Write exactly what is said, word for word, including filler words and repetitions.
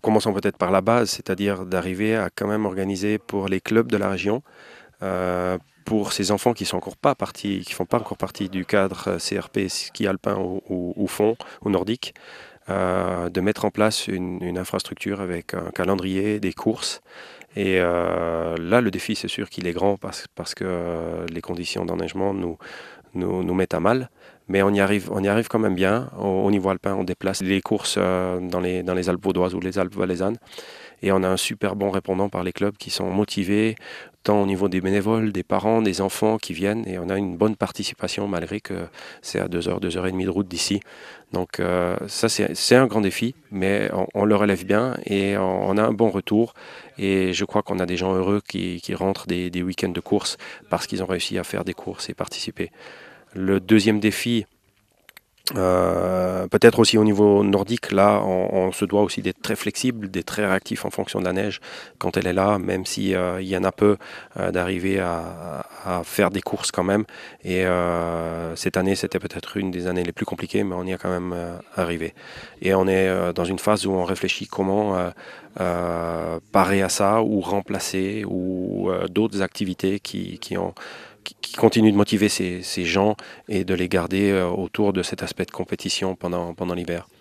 commençons peut-être par la base, c'est-à-dire d'arriver à quand même organiser pour les clubs de la région, euh, pour ces enfants qui sont encore pas partis, qui font pas encore partie du cadre euh, C R P ski alpin ou, ou, ou fond ou nordique, euh, de mettre en place une, une infrastructure avec un calendrier, des courses. Et euh, là, le défi, c'est sûr qu'il est grand parce, parce que euh, les conditions d'enneigement nous, nous, nous mettent à mal. Mais on y arrive, on y arrive quand même bien. Au, au niveau alpin, on déplace les courses euh, dans les, dans les Alpes vaudoises ou les Alpes valaisannes. Et on a un super bon répondant par les clubs qui sont motivés, tant au niveau des bénévoles, des parents, des enfants qui viennent. Et on a une bonne participation malgré que c'est à deux heures, deux heures et demie de route d'ici. Donc euh, ça, c'est c'est un grand défi, mais on, on le relève bien et on, on a un bon retour. Et je crois qu'on a des gens heureux qui, qui rentrent des, des week-ends de course parce qu'ils ont réussi à faire des courses et participer. Le deuxième défi, euh, peut-être aussi au niveau nordique, là, on, on se doit aussi d'être très flexible, d'être très réactif en fonction de la neige quand elle est là, même si euh, il y en a peu, euh, d'arriver à, à faire des courses quand même. Et euh, cette année, c'était peut-être une des années les plus compliquées, mais on y a quand même euh, arrivé. Et on est euh, dans une phase où on réfléchit comment euh, euh, parer à ça ou remplacer ou euh, d'autres activités qui, qui ont qui qui continuent de motiver ces, ces gens et de les garder euh, autour de cet aspect de compétition pendant, pendant l'hiver.